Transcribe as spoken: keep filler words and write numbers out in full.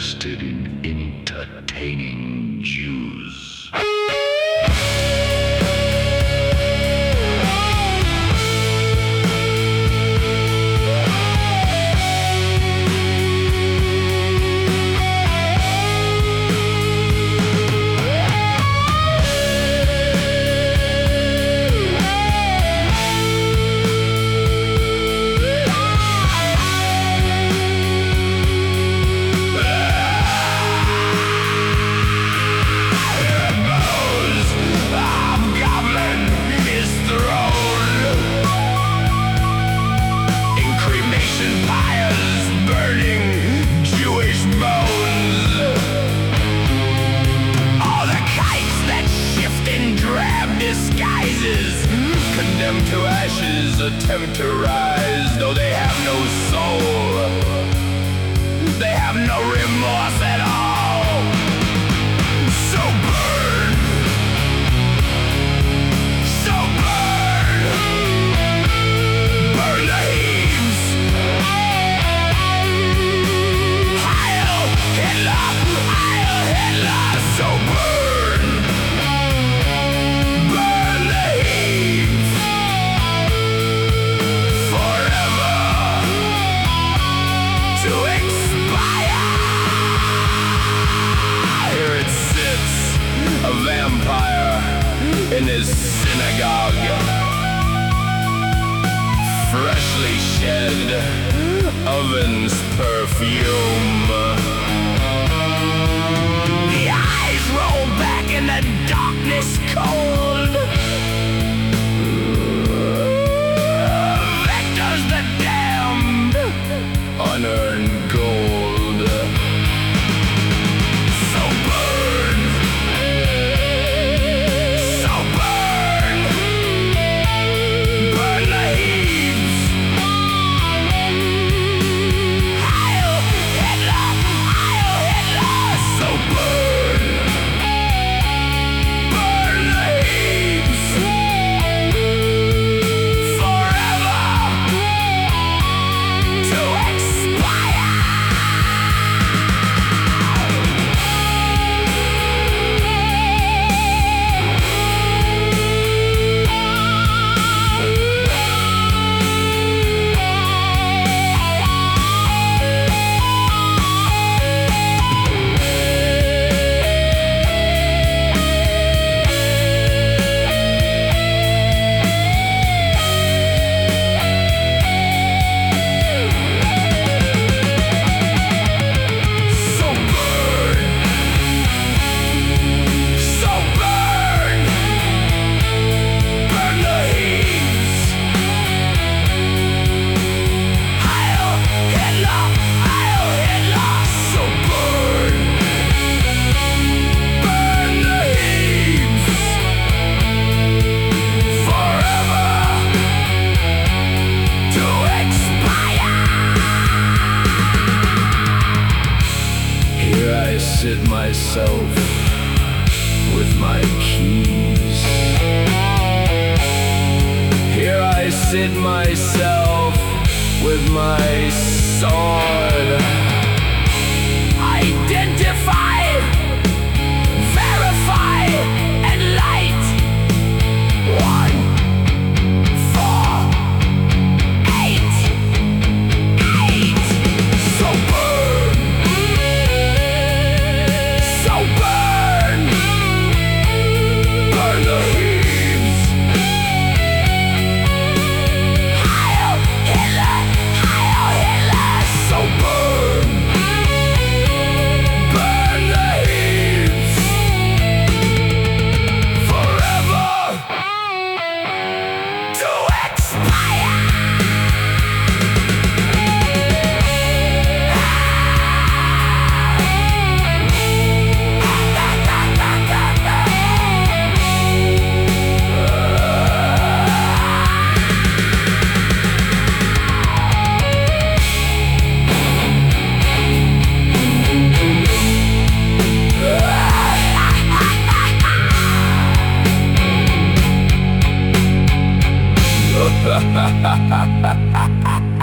interested in entertaining Jews. Condemned to ashes, attempt to rise, though they have no soul. They have no remorse at all. So burn, so burn, burn the heaps. Heil Hitler, Heil Hitler, so burn, burn the heaps. A vampire in his synagogue, freshly shed oven's perfume. The eyes roll back in the darkness cold. Vectors the damned, unearned gold. Sit myself with my keys. Here I sit myself with my sword. Identify, verify, and light. One, four, eight, eight. So burn. Burn the heaps. Heil Hitler, Heil Hitler, so burn. Burn the heaps. Forever to expire. Ha ha ha ha ha ha.